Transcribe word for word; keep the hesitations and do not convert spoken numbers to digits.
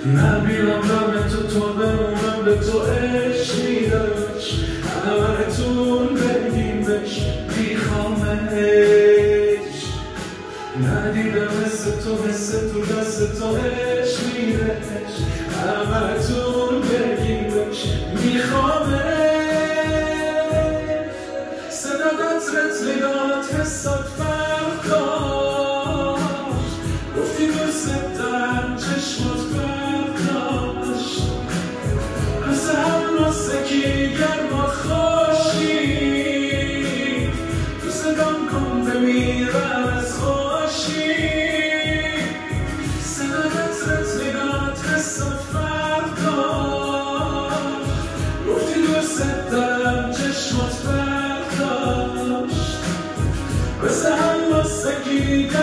نبینم دم تو تا بمونم به تو عشق میداش همه‌تون بگیمش میخوامش ندیدم حس تو حس تو دست تو عشق میدهش همه‌تون بگیمش میخوامش صدا قطرت نگات حسات فرق داشت گفتی دوست دارم چشمات فرق داشت حس هم ناسکی گرما خوشی تو صدام کن بمیرم از خوشی صدا قطرت نگات حسات فرق داشت گفتی دوست دارم چشمات فرق داشت حس هم ناسکی